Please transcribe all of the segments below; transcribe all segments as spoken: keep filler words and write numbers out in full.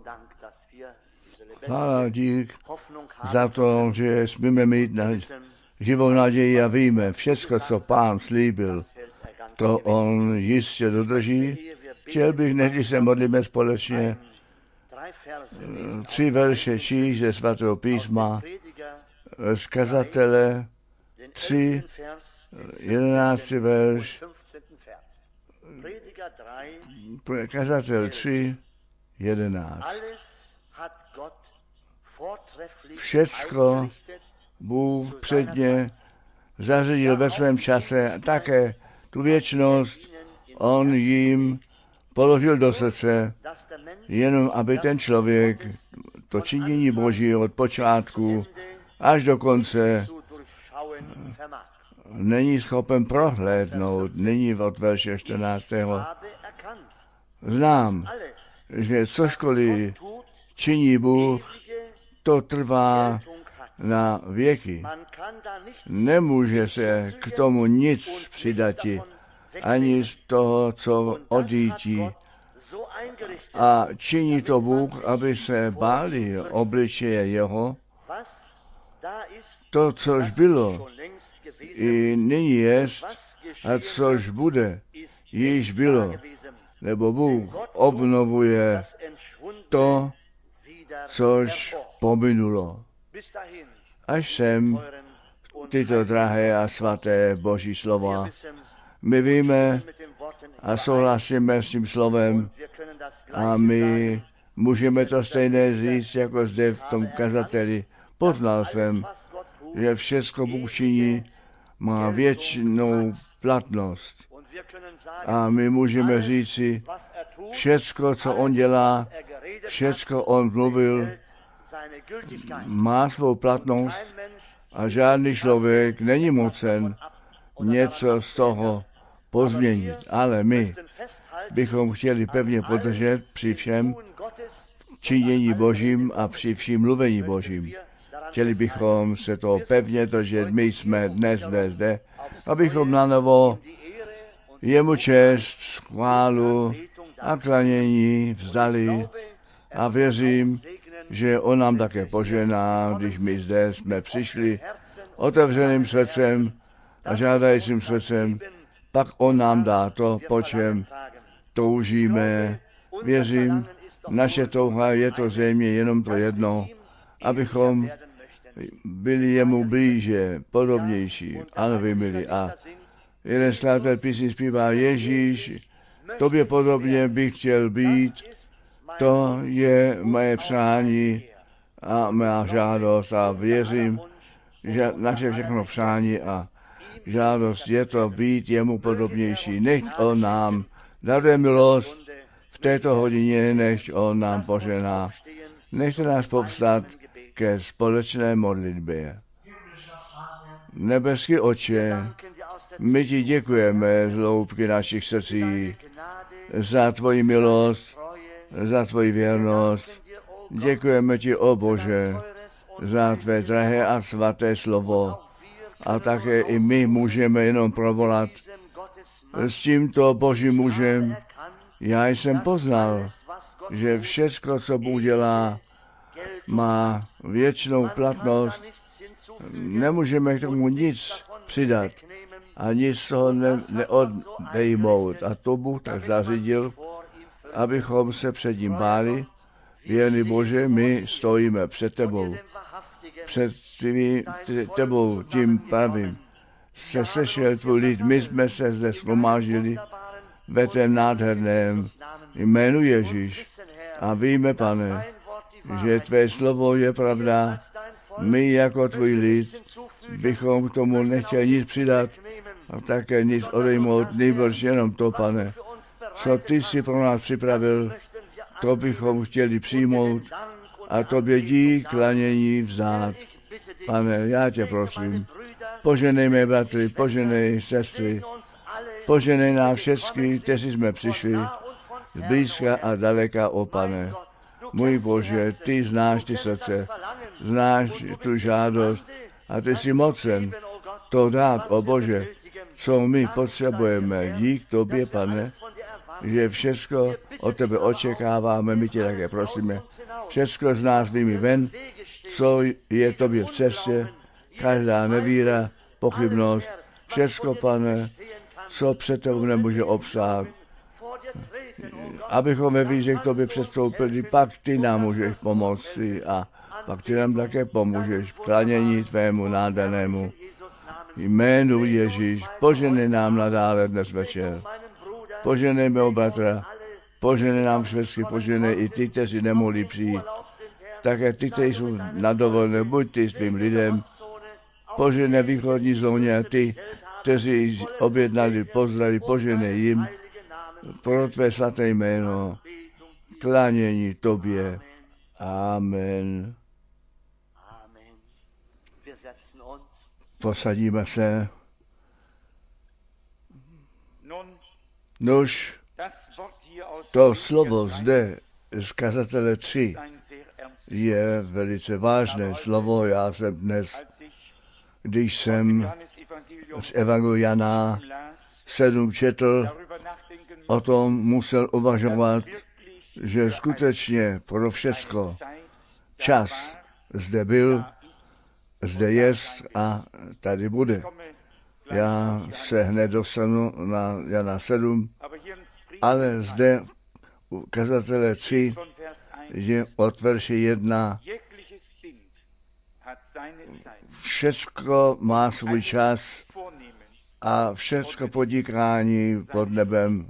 Chvála dík za to, že smíme mít na živou naději a víme, všecko, co Pán slíbil, to on jistě dodrží. Chtěl bych, než se modlíme společně, tři verše číst ze svatého písma z kazatele tři, jedenáctý verš, kazatel tři, jedenáct. Všecko Bůh předně zařídil ve svém čase, také tu věčnost on jim položil do srdce, jenom aby ten člověk to činění Boží od počátku až do konce není schopen prohlédnout, není od verše čtrnáctého Znám, že cožkoliv činí Bůh, to trvá na věky. Nemůže se k tomu nic přidati, ani z toho, co odjítí. A činí to Bůh, aby se báli obličeje jeho. To, což bylo, i nyní jest, a což bude, již bylo. Nebo Bůh obnovuje to, což pominulo. Až sem tyto drahé a svaté Boží slova. My víme a souhlasíme s tím slovem a my můžeme to stejné říct, jako zde v tom kazateli. Poznal jsem, že všecko Bůh činí, má věčnou platnost. A my můžeme říci, všecko, co on dělá, všecko on mluvil, má svou platnost a žádný člověk není mocen něco z toho pozměnit. Ale my bychom chtěli pevně podržet při všem činění Božím a při vším mluvení Božím. Chtěli bychom se toho pevně držet, my jsme dnes zde, zde, abychom na novo jemu čest, chválu a klanění vzdali a věřím, že on nám také požená, když my zde jsme přišli otevřeným srdcem a žádajícím srdcem, pak on nám dá to, po čem toužíme. Věřím, naše touha je to zřejmě jenom to jedno, abychom byli jemu blíže, podobnější, ano, vy milí. A jeden skladatel písní zpívá, Ježíš, tobě podobně bych chtěl být, to je moje přání a má žádost a věřím, že naše všechno přání a žádost je to být jemu podobnější. Nechť on nám daruje milost v této hodině, nechť on nám požená. Nechte nás povstat ke společné modlitbě. Nebeský Otče, my ti děkujeme z hloubky našich srdcí za tvoji milost, za tvoji věrnost. Děkujeme ti, o Bože, za tvé drahé a svaté slovo. A také i my můžeme jenom provolat s tímto Božím mužem. Já jsem poznal, že všecko, co Bůh dělá, má věčnou platnost. Nemůžeme k tomu nic přidat a nic z toho ne, neodejmout. A to Bůh tak zařídil, abychom se před ním báli. Věrný Bože, my stojíme před tebou, před tvý, tebou tím pravým. Se sešel tvůj lid, my jsme se zde shromáždili ve tém nádherném jménu Ježíš. A víme, Pane, že tvé slovo je pravda. My jako tvůj lid bychom k tomu nechtěli nic přidat a také nic odejmout, nejbrž jenom to, Pane, co ty jsi pro nás připravil, to bychom chtěli přijmout a tobě dík, klanění vzdát. Pane, já tě prosím, poženej mé bratry, poženej sestry, poženej nás všechny, kteří jsme přišli z blízka a daleka, o Pane. Můj Bože, ty znáš ty srdce, znáš tu žádost a ty jsi mocen to dát, o Bože, co my potřebujeme. Dík tobě, Pane, že všecko od tebe očekáváme, my tě také prosíme. Všecko z nás vyjmi ven, co je tobě v cestě, každá nevíra, pochybnost, všecko, Pane, co před tebou nemůže obstát. Abychom ve víře k tobě předstoupili, pak ty nám můžeš pomoci a pak ty nám také pomůžeš v klanění tvému nádhernému jménu Ježíš. Poženej nám nadále dnes večer. Poženej mého bratra, poženej nám všechny, poženej i ty, kteří nemohli přijít. Také ty, kteří jsou na dovolené, buď ty s tvým lidem, poženej východní zóně a ty, kteří objednali pozdraví, poženej jim pro tvé svaté jméno, klánění tobě. Amen. Posadíme se. Nož, to slovo zde z kazatele tři je velice vážné slovo. Já jsem dnes, když jsem z Evangelia Jana sedm četl, o tom musel uvažovat, že skutečně pro všecko čas zde byl, zde jest a tady bude. Já se hned dostanu na Jana sedm, ale zde u kazatele tři je od verše jedna. Všecko má svůj čas a všecko podnikání pod nebem.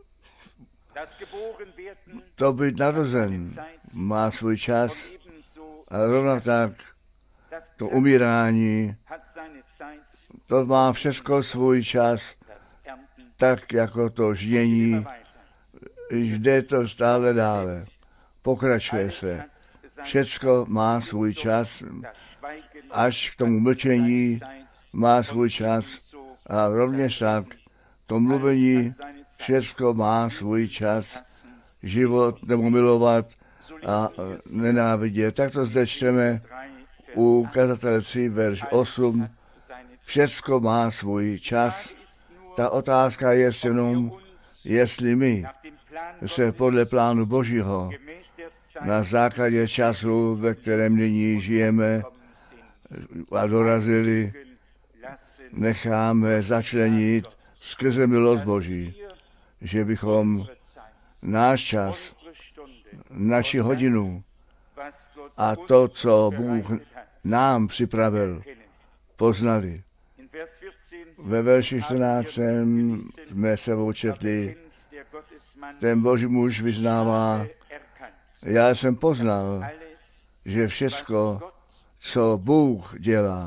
To být narozen má svůj čas, ale rovno tak to umírání, to má všecko svůj čas, tak jako to ždění, jde to stále dále, pokračuje se. Všecko má svůj čas, až k tomu mlčení má svůj čas a rovněž tak to mluvení, všecko má svůj čas, život nebo milovat a nenávidět. Tak to zde čteme u kazatele tři, verš osm. Všecko má svůj čas. Ta otázka je jenom, jestli my se podle plánu Božího na základě času, ve kterém nyní žijeme a dorazili, necháme začlenit skrze milost Boží, že bychom náš čas, naši hodinu a to, co Bůh nám připravil, poznali. Ve verši čtrnáctém jsme sebou četli, ten Boží muž vyznává, já jsem poznal, že všecko, co Bůh dělá,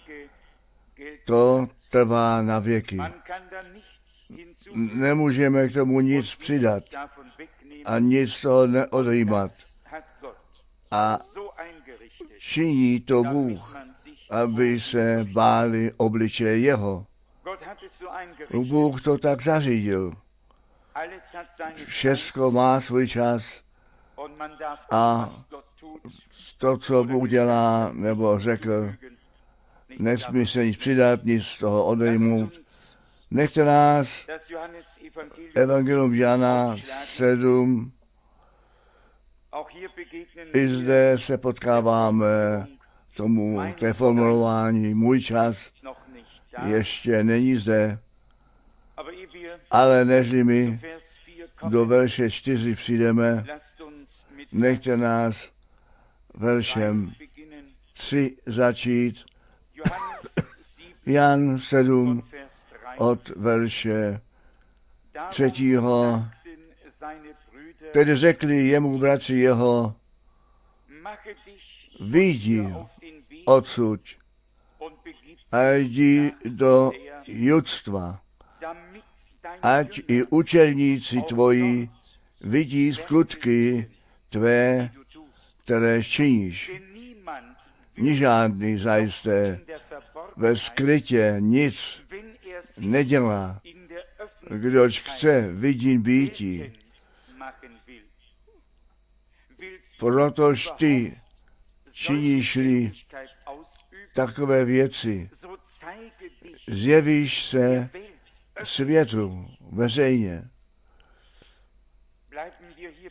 to trvá na věky. Nemůžeme k tomu nic přidat a nic z toho neodjímat. A činí to Bůh, aby se báli obličeje jeho. Bůh to tak zařídil. Všecko má svůj čas a to, co Bůh dělá, nebo řekl, nesmí se nic přidat, nic z toho odejmout. Nechte nás Evangelium Jana sedm, i zde se potkáváme tomu, té formulování, můj čas ještě není zde, ale nežli my do verše čtyři přijdeme, nechte nás veršem tři začít. Jan sedm od verše třetího. Tedy řekli jemu bratři jeho, vyjdi odsud a jdi do judstva, ať i učedníci tvoji vidí skutky tvé, které činíš. Ni žádný zajisté ve skrytě nic nedělá, kdož chce vidím býti. Protož ty činíš-li takové věci, zjevíš se světu veřejně.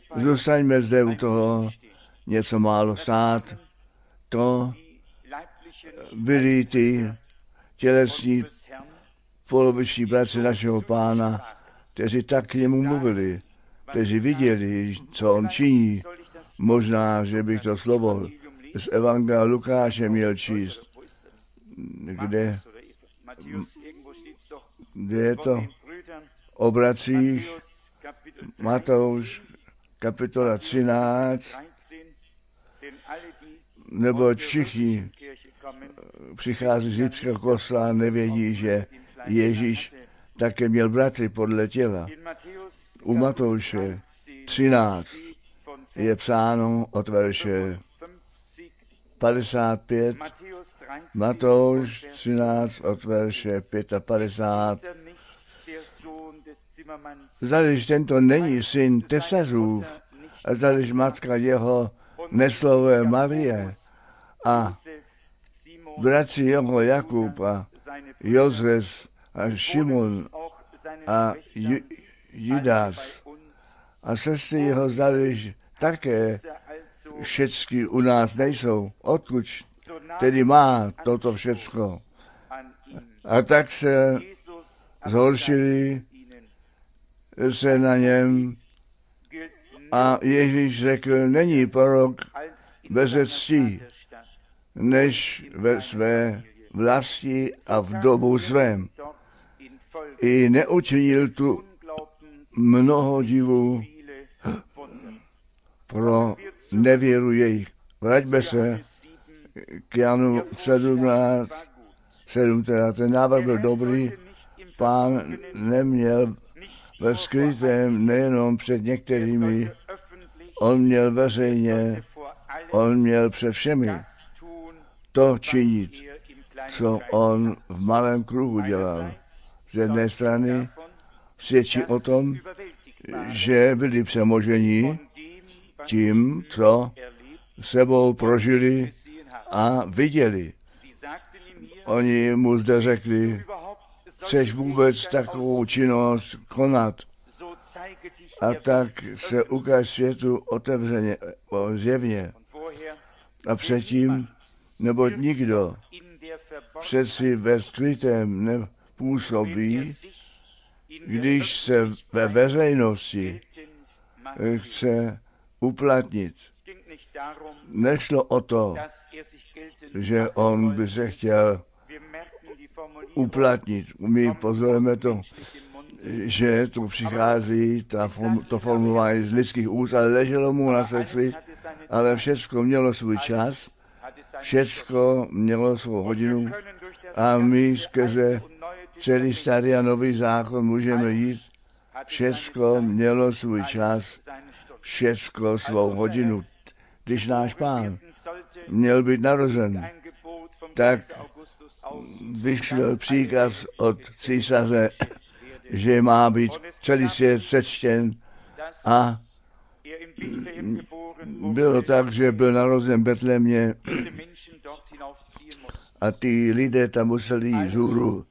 Zůstaňme zde u toho něco málo stát. To byli ty tělesní poloviční bratři našeho Pána, kteří tak k němu mluvili, kteří viděli, co on činí. Možná, že bych to slovo z Evangelia Lukáše měl číst, kde, kde je to o bratřích, Matouš, kapitola třináct, nebo všichni přichází z římského kostela, nevědí, že Ježíš také měl bratry podle těla. U Matouše třináct je psáno od verše padesát pět, Matouš třináct od verše padesát pět. Zdaliž tento není syn tesařův, a zdaliž matka jeho neslové Marie a bratři jeho Jakub a Jozef a Šimon a Ju- Judas a sestry jeho zdaliž také všecky u nás nejsou. Odkud tedy má toto všecko? A tak se zhoršili se na něm a Ježíš řekl, není prorok bez cti, než ve své vlasti a v dobu svém. I neučinil tu mnoho divů pro nevěru jejich. Vraťme se k Janu sedmnáct, sedm, teda ten návrh byl dobrý. Pán neměl ve skrytém nejenom před některými, on měl veřejně, on měl před všemi to činit, co on v malém kruhu dělal. Z jedné strany svědčí o tom, že byli přemoženi tím, co sebou prožili a viděli. Oni mu zde řekli, chceš vůbec takovou činnost konat? A tak se ukáž světu otevřeně, zjevně. A předtím, neboť nikdo přeci ve skrytém nepůsobí, když se ve veřejnosti chce uplatnit. Nešlo o to, že on by se chtěl uplatnit. My pozorujeme to, že tu přichází ta form, to formování z lidských úst, ale leželo mu na srdci, ale všecko mělo svůj čas, všecko mělo svou hodinu a my skrze celý starý a nový zákon můžeme jít. Všecko mělo svůj čas, všecko svou hodinu. Když náš Pán měl být narozen, tak vyšel příkaz od císaře, že má být celý svět sečten a bylo tak, že byl narozen v Betlémě a ty lidé tam museli jít vzhůru,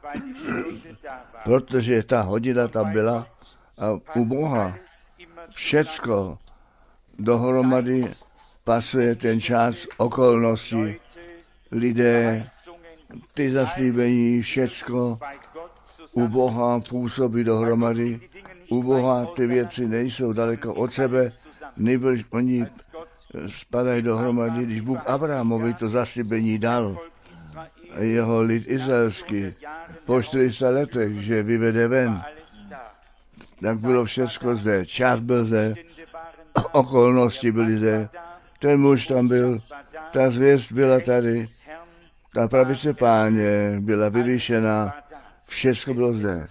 protože ta hodina tam byla a u Boha všecko dohromady pasuje ten čas, okolnosti, lidé, ty zaslíbení, všecko u Boha působí dohromady. U Boha ty věci nejsou daleko od sebe, nebož oni spadají dohromady. Když Bůh Abrahamovi to zaslíbení dal, jeho lid izraelský, po čtyři sta letech, že vyvede ven, tak bylo všecko zde. Čas byl zde, okolnosti byly zde, ten muž tam byl, ta zvěst byla tady, ta pravice Páně byla vyvýšená, všecko bylo zde.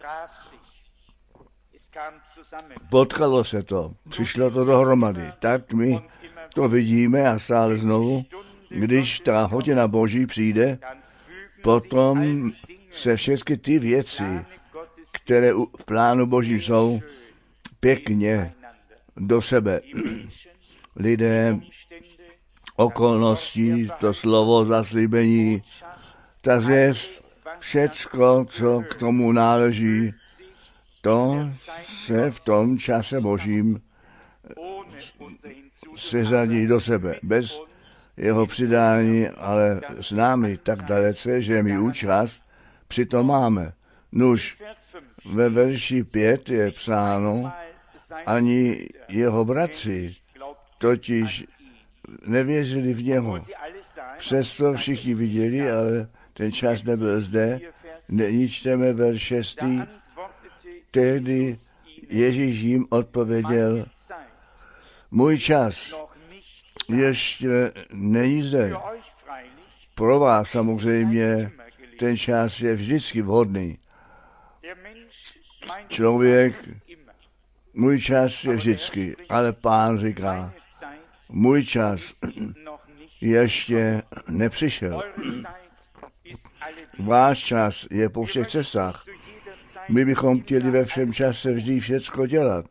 Potkalo se to, přišlo to dohromady. Tak my to vidíme a stále znovu, když ta hodina Boží přijde, potom se všechny ty věci, které v plánu Božím jsou, pěkně do sebe. Lidé, okolnosti, to slovo zaslíbení, ta zvěst, všecko, co k tomu náleží, to se v tom čase Božím seřadí do sebe. Bez jeho přidání, ale s námi tak dalece, že my účast přitom máme. Nuž, ve verši pět je psáno, ani jeho bratři totiž nevěřili v něho. Přesto všichni viděli, ale ten čas nebyl zde. Nečteme verš šestý. Tehdy Ježíš jim odpověděl, můj čas ještě není zde. Pro vás samozřejmě ten čas je vždycky vhodný. Člověk, můj čas je vždycky, ale Pán říká, můj čas ještě nepřišel. Váš čas je po všech cestách. My bychom chtěli ve všem čase vždy všecko dělat.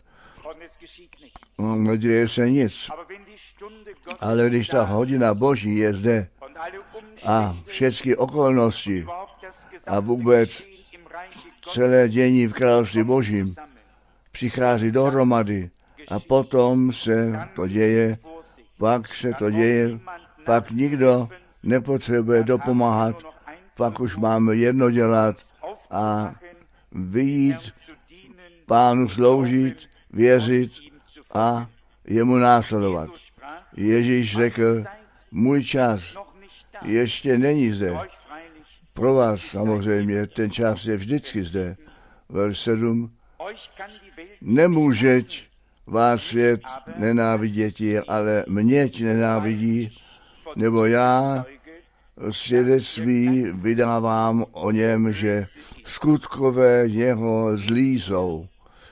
Neděje se nic. Ale když ta hodina Boží je zde a všechny okolnosti a vůbec celé dění v království Božím přichází dohromady a potom se to děje, pak se to děje, pak nikdo nepotřebuje dopomáhat, pak už máme jedno dělat a vyjít, Pánu sloužit, věřit a jemu následovat. Ježíš řekl, můj čas ještě není zde. Pro vás samozřejmě ten čas je vždycky zde. Verš sedm. Nemůžeť vás svět nenávidět, ale měť nenávidí, nebo já svědectví vydávám o něm, že skutkové jeho zlí jsou.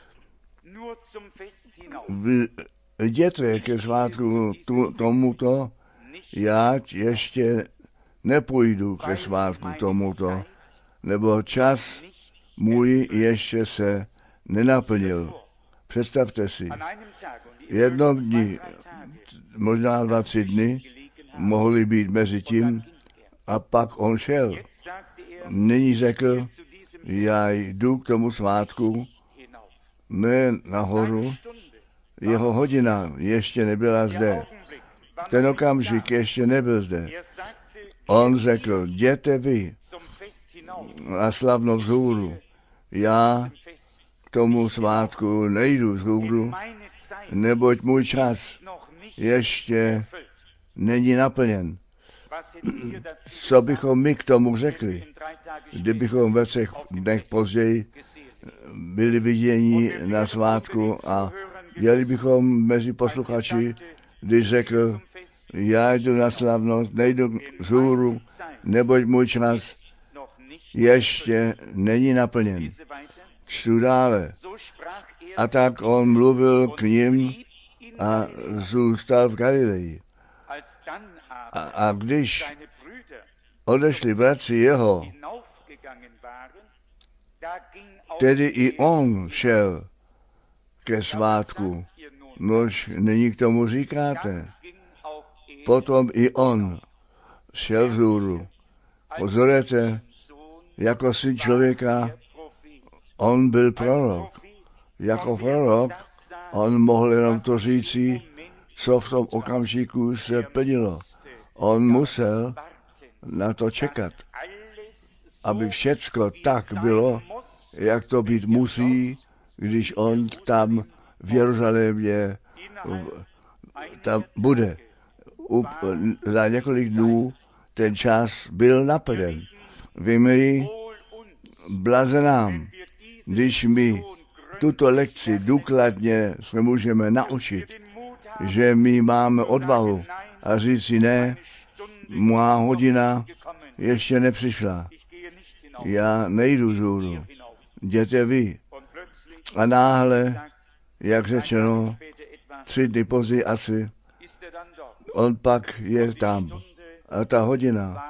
Jděte ke svátku tu, tomuto, já ještě nepůjdu ke svátku tomuto, nebo čas můj ještě se nenaplnil. Představte si, jedno dní, možná dva, tři dny, mohly být mezi tím a pak on šel. Nyní řekl, já jdu k tomu svátku, ne nahoru, jeho hodina ještě nebyla zde. Ten okamžik ještě nebyl zde. On řekl, jděte vy na slavnou vzhůru. Já k tomu svátku nejdu vzhůru, neboť můj čas ještě není naplněn. Co bychom my k tomu řekli, kdybychom ve třech dnech později byli viděni na svátku a měli bychom mezi posluchači, když řekl, já jdu na slavnost, nejdu vzhůru, neboť můj čas ještě není naplněn. Čtu dále. A tak on mluvil k nim a zůstal v Galileji. A, a když odešli bratři jeho, tedy i on šel ke svátku. Nož nyní k tomu říkáte. Potom i on šel vzhůru. Pozorujete, jako syn člověka, on byl prorok. Jako prorok, on mohl jenom to říci, co v tom okamžiku se plnilo. On musel na to čekat, aby všecko tak bylo, jak to být musí, když on tam v Jeruzalémě tam bude. Up, za několik dnů ten čas byl naplněn. Vy blaze nám, když my tuto lekci důkladně se můžeme naučit, že my máme odvahu a říct si ne, má hodina ještě nepřišla. Já nejdu vzhůru, jděte vy. A náhle, jak řečeno, tři dny později asi, on pak je tam. A ta hodina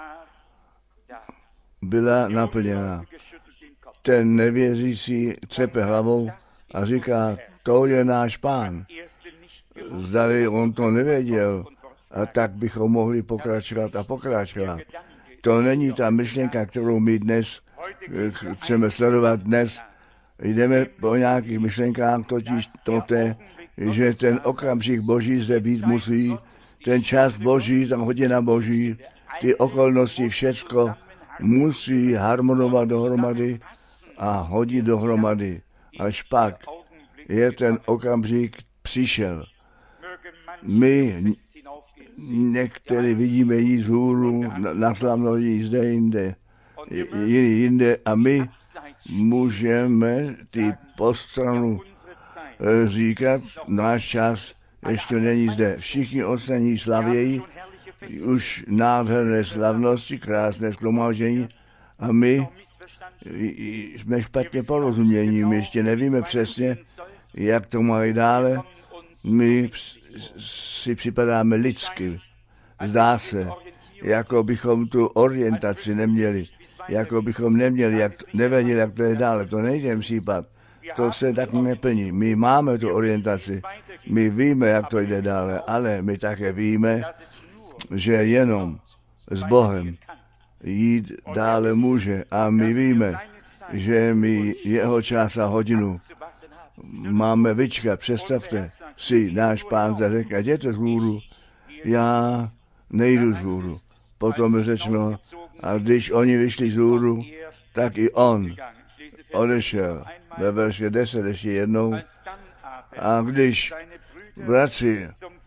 byla naplněna. Ten nevěřící třepe hlavou a říká, to je náš Pán. Zdali on to nevěděl, a tak bychom mohli pokračovat a pokračovat. To není ta myšlenka, kterou my dnes chceme sledovat dnes. Jdeme po nějakých myšlenkách, totiž toté že ten okamžik Boží zde být musí, ten čas Boží, ta hodina Boží, ty okolnosti, všecko musí harmonovat dohromady a hodit dohromady. Až pak je ten okamžik přišel. My některý vidíme jí vzhůru, na slavno jí zde jinde, jiný jinde a my můžeme ty postranu říkat, náš čas ještě není zde. Všichni ostatní slavějí, už nádherné slavnosti, krásné shromáždění a my jsme špatně porozumění, my ještě nevíme přesně, jak to mají dále. My si připadáme lidsky. Zdá se, jako bychom tu orientaci neměli, jako bychom neměli, jak, nevěděli, jak to je dále. To nejde případ. To se tak neplní. My máme tu orientaci, my víme, jak to jde dále, ale my také víme, že jenom s Bohem jít dále může. A my víme, že my jeho čas a hodinu máme vyčkat. Představte si, náš Pán zde řekl, jděte z hůru, já nejdu z hůru. Potom je řečeno, a když oni vyšli z hůru, tak i on odešel. Ve verši deset ještě jednou. A když bratři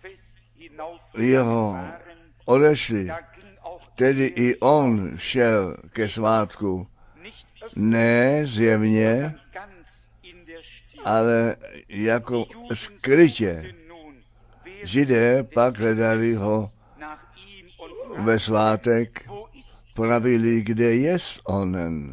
jeho odešli, tedy i on šel ke svátku. Ne zjevně, ale jako skrytě. Židé pak hledali ho ve svátek, pravili, kde jest onen.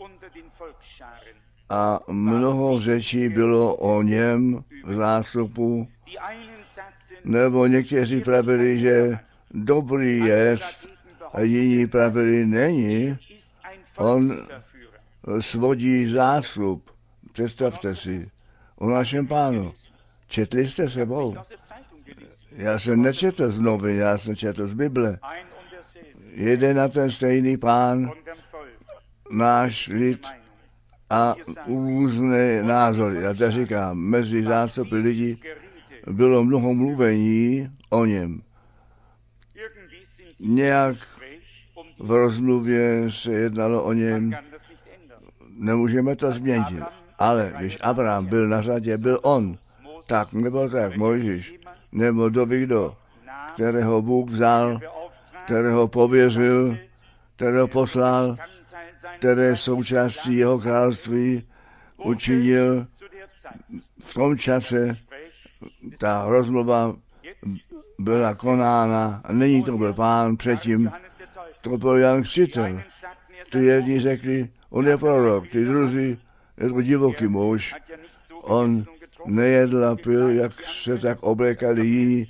A mnoho řečí bylo o něm v zástupu, nebo někteří pravili, že dobrý jest, a jiní pravili, není. On svodí zástup. Představte si, o našem Pánu. Četli jste sebou? Já jsem nečetl z novin, já jsem četl z Bible. Jeden a ten stejný Pán, náš lid a různé názory. Já to říkám, mezi zástupy lidí bylo mnoho mluvení o něm. Nějak v rozmluvě se jednalo o něm, nemůžeme to změnit. Ale když Abraham byl na řadě, byl on. Tak nebo tak, Mojžíš, nebo kdo kdo, kterého Bůh vzal, kterého pověřil, kterého poslal, které součástí jeho království učinil v tom čase. Ta rozmluva byla konána a nyní to byl Pán předtím. To byl Jan Křtitel. Ty jedni řekli, on je prorok, ty druzí, je to divoký muž. On nejedl a pil, jak se tak oblékali jiní,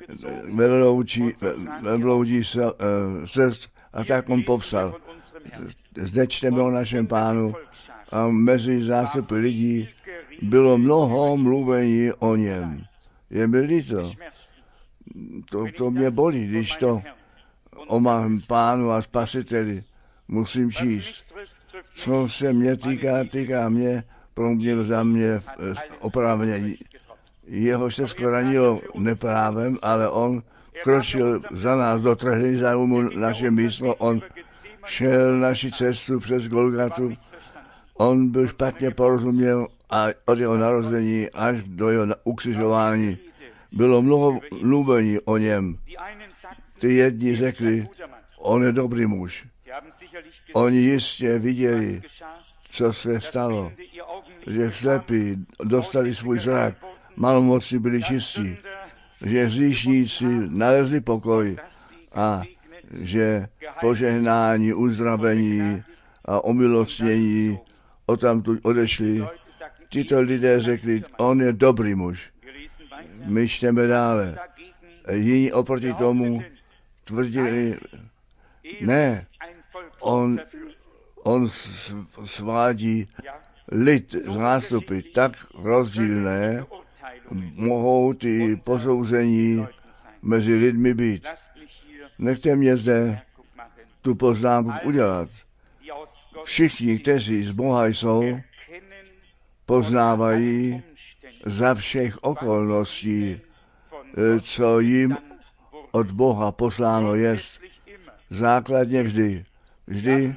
ve vloudí srst a tak on povstal. Zde čteme o našem Pánu a mezi zástupy lidí bylo mnoho mluvení o něm. Je mi líto. To, to mě bolí, když to o mém Pánu a Spasiteli musím číst. Co se mě týká, týká mě, pro mě za mě oprávně. Jeho se skoranilo neprávem, ale on kročil za nás do trhlý zájmu naše místo, on šel naši cestu přes Golgatu, on byl špatně porozuměl a od jeho narození až do jeho ukřižování bylo mnoho mluvení o něm. Ty jedni řekli, on je dobrý muž. Oni jistě viděli, co se stalo, že slepí dostali svůj zrak, malomocní byli čistí, že hříšníci nalezli pokoj a že požehnání, uzdravení a omilostnění odtamtud odešli. Tito lidé řekli, on je dobrý muž. My čteme dále. Jiní oproti tomu tvrdili, ne, on, on svádí lid z nástupy tak rozdílné, mohou ty posouzení mezi lidmi být. Nechte mě zde tu poznámku udělat. Všichni, kteří z Boha jsou, poznávají za všech okolností, co jim od Boha posláno jest. Základně vždy. Vždy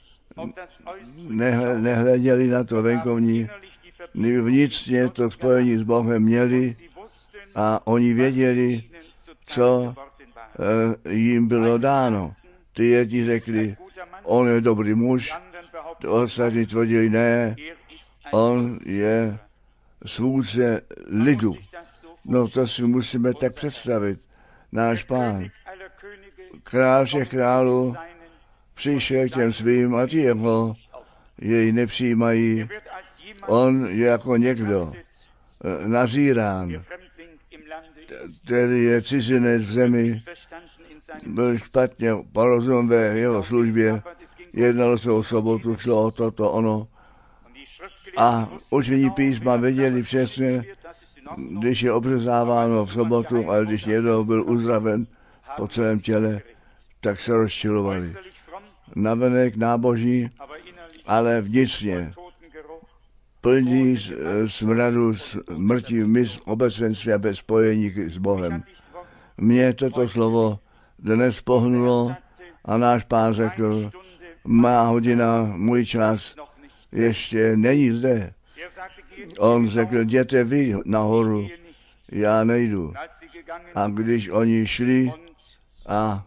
nehle, nehleděli na to venkovní, vnitřně to spojení s Bohem měli a oni věděli, co e, jim bylo dáno. Ty jedni řekli, on je dobrý muž, ostatní tvrdili, ne, on je svůdce lidu. No to si musíme tak představit. Náš Pán, král všech králů, přišel k těm svým a ti jeho jej nepřijímají. On je jako někdo nazírán, který je cizinec v zemi, byl špatně porozuměn ve jeho službě, jednalo se o sobotu, šlo o toto, ono. A učení písma věděli přesně, když je obřezáváno v sobotu, ale když někdo byl uzdraven po celém těle, tak se rozčilovali. Navenek náboží, ale vnitřně plní smradu smrti mysl obecenství a bez spojení s Bohem. Mně toto slovo dnes pohnulo a náš Pán řekl, má hodina, můj čas ještě není zde. On řekl, jděte vy nahoru, já nejdu. A když oni šli a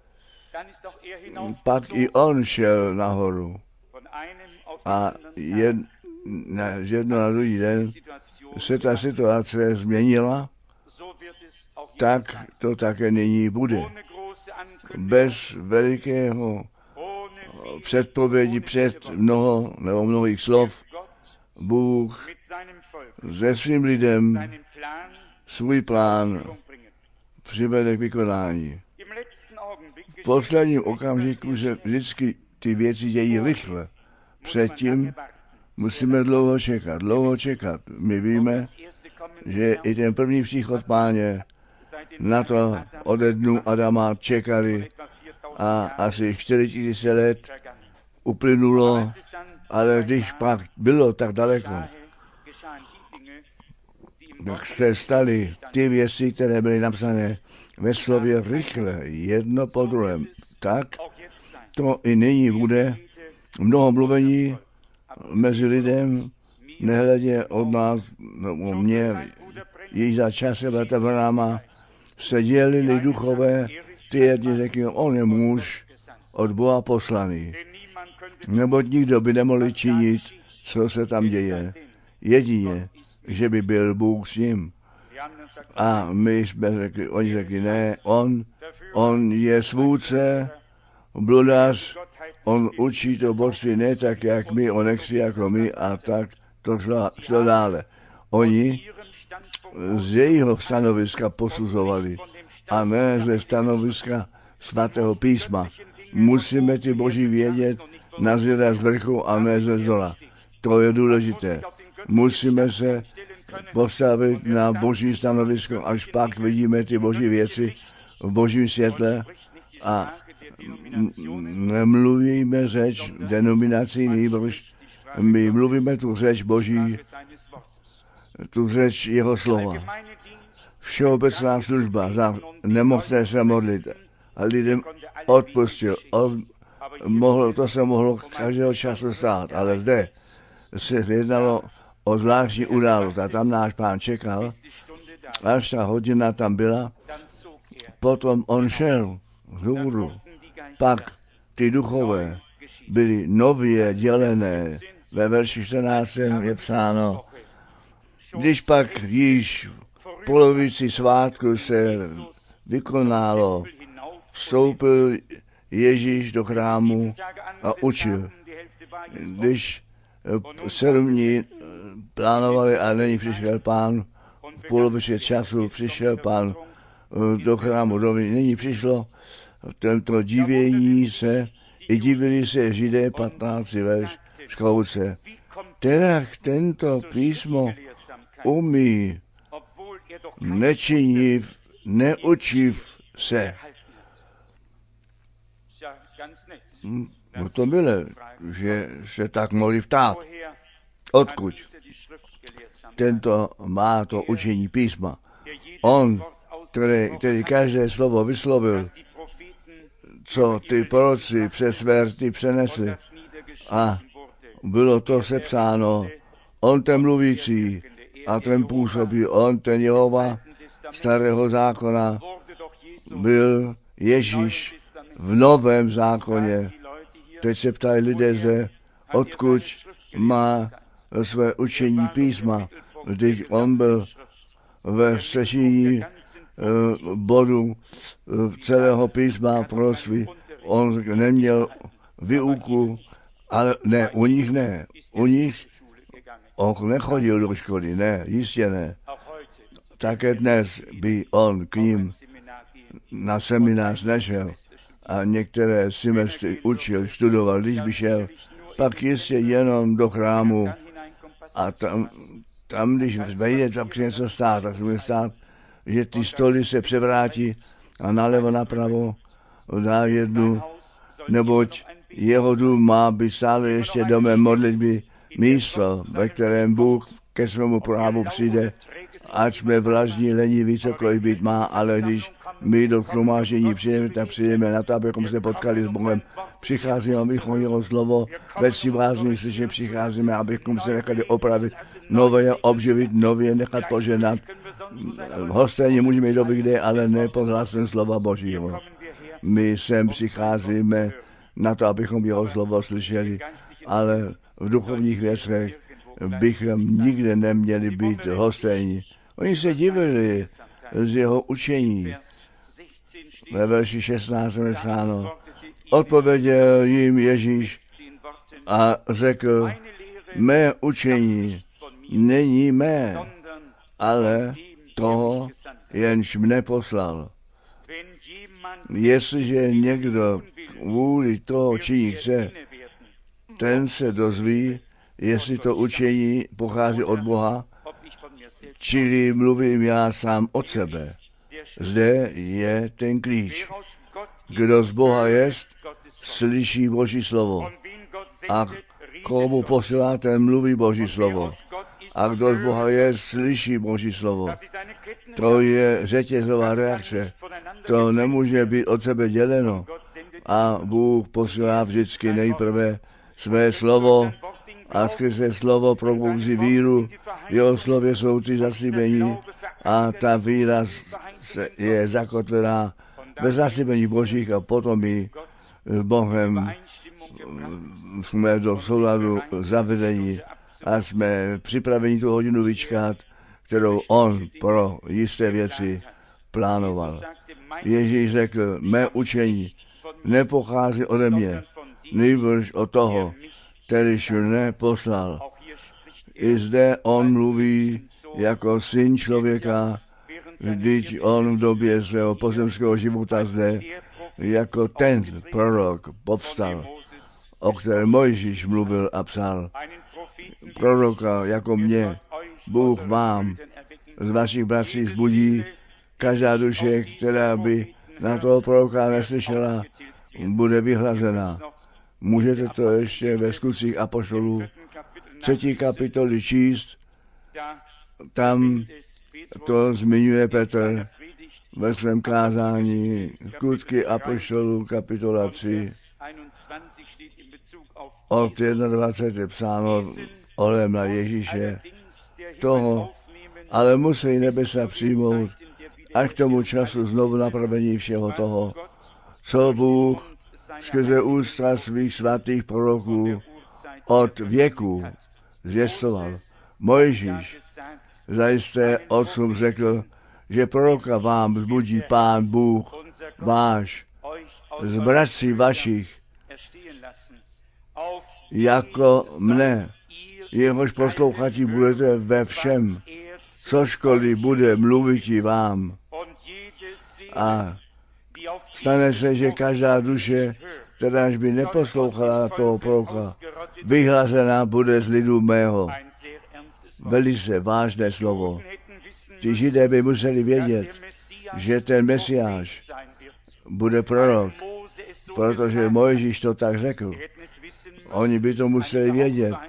pak i on šel nahoru. A jed, ne, z jedno na druhý den se ta situace změnila, tak to také nyní bude. Bez velikého předpovědi před mnoho nebo mnohých slov Bůh se svým lidem svůj plán přivede k vykonání. V posledním okamžiku se vždycky ty věci dějí rychle. Předtím musíme dlouho čekat, dlouho čekat. My víme, že i ten první příchod Páně na to ode dnu Adama čekali a asi čtyři tisíce let uplynulo, ale když pak bylo tak daleko, tak se staly ty věci, které byly napsané ve slově rychle, jedno po druhém. Tak to i nyní bude mnoho mluvení mezi lidem, nehledě od nás, no, mě, již za čase brata Branáma se dělili duchové, ty jedni řekli, on je muž od Boha poslaný. Neboť nikdo by nemohl činit, co se tam děje. Jedině, že by byl Bůh s ním. A my jsme řekli, oni řekli, ne, on, on je svůdce, bludař, on učí to božství ne tak, jak my, on nechci jako my a tak to šlo, šlo dále. Oni z jejího stanoviska posuzovali a ne ze stanoviska svatého písma. Musíme ty boží vědět, nazírat z vrchu a ne ze zdola. To je důležité. Musíme se postavit na boží stanovisko, až pak vidíme ty boží věci v božím světle a nemluvíme řeč denominací, nýbrž my mluvíme tu řeč boží, tu řeč jeho slova. Všeobecná služba, za nemocné se modlit a lidem odpustil. Od, mohlo, to se mohlo každého času stát, ale zde se jednalo o zvláštní událost a tam náš Pán čekal, až ta hodina tam byla, potom on šel vzhůru. Pak ty duchové byly nově dělené. Ve verši čtrnáctém je psáno, když pak již v polovici svátku se vykonalo, vstoupil Ježíš do chrámu a učil. Když sedm dní plánovali a není přišel Pán, v polovině času přišel Pán do chrámu, do nyní přišlo tento divění se, i divili se Židé patnáctý verš škouce. Teda tento písmo umí nečiniv, neučiv se. No to bylo, že se tak mohli ptát. odkud tento má to učení písma. On, který, který každé slovo vyslovil, co ty proroci přes své rty přenesli, a bylo to sepsáno, on ten mluvící a ten působí, on ten Jehova starého zákona byl Ježíš v novém zákoně. Teď se ptají lidé zde, odkud má své učení písma. Když on byl ve střešení bodu celého písma proroctví, on neměl výuku, ale ne, u nich ne. U nich on nechodil do školy, ne, jistě ne. Také dnes by on k ním na seminář nešel a některé semestry učil, studoval, když by šel, pak jistě jenom do chrámu a tam, tam když vejde, tak se něco stát, tak se bude stát, že ty stoly se převrátí a nalevo napravo dá jednu, neboť jeho dům má být stále ještě domem modlitby, místo, ve kterém Bůh ke svému právu přijde, ať jsme vlažní, leniví, cokoliv být má, ale když my do shromáždění přijdeme, tak přijdeme na to, abychom se potkali s Bohem. Přicházíme, abychom jeho slovo ve si vážně slyšně přicházíme, abychom se nechali opravit, nové obživit, nově nechat poženat. Hosté můžeme jít kde, ale ne pod hlasem slova Božího. My sem přicházíme na to, abychom jeho slovo slyšeli, ale v duchovních věcech bychom nikde neměli být hosténi. Oni se divili z jeho učení. Ve verši šestnáct je psáno, odpověděl jim Ježíš a řekl, mé učení není mé, ale toho, jenž mne poslal. Jestliže někdo vůli toho činí chce, ten se dozví, jestli to učení pochází od Boha, čili mluvím já sám od sebe. Zde je ten klíč. Kdo z Boha jest, slyší Boží slovo. A komu posílá, ten mluví Boží slovo. A kdo z Boha jest, slyší Boží slovo. To je řetězová reakce. To nemůže být od sebe děleno. A Bůh posílá vždycky nejprve své slovo a skrze slovo probouzí víru. V jeho slově jsou ty zaslíbení a ta víra je zakotvená ve zaslíbení Božích a potom my s Bohem jsme do souladu zavedení a jsme připraveni tu hodinu vyčkat, kterou on pro jisté věci plánoval. Ježíš řekl, mé učení nepochází ode mě, nýbrž od toho, kterýž mne poslal. I zde on mluví jako syn člověka, vždyť on v době svého pozemského života zde jako ten prorok povstal, o kterém Mojžíš mluvil a psal. Proroka jako mě, Bůh vám z vašich bratří zbudí, každá duše, která by na toho proroka neslyšela, bude vyhlazená. Můžete to ještě ve Skutcích apoštolů třetí kapitoly číst, tam to zmiňuje Petr ve svém kázání, Skutky apoštolů kapitola tři, od dvacet jedna je psáno olem na Ježíše, toho, ale musí nebesa přijmout až k tomu času znovu napravení všeho toho, co Bůh skrze ústa svých svatých proroků od věku zvěstoval. Mojžíš zajisté otcům řekl, že proroka vám vzbudí Pán Bůh váš z bratří vašich, jako mne, jehož poslouchatí budete ve všem, cožkoliv bude mluvití vám. A stane se, že každá duše, kteráž by neposlouchala toho proroka, vyhlazená bude z lidu mého. Velice vážné slovo. Ti Židé by museli vědět, že ten Mesiáš bude prorok, protože Mojžíš to tak řekl. Oni by to museli vědět.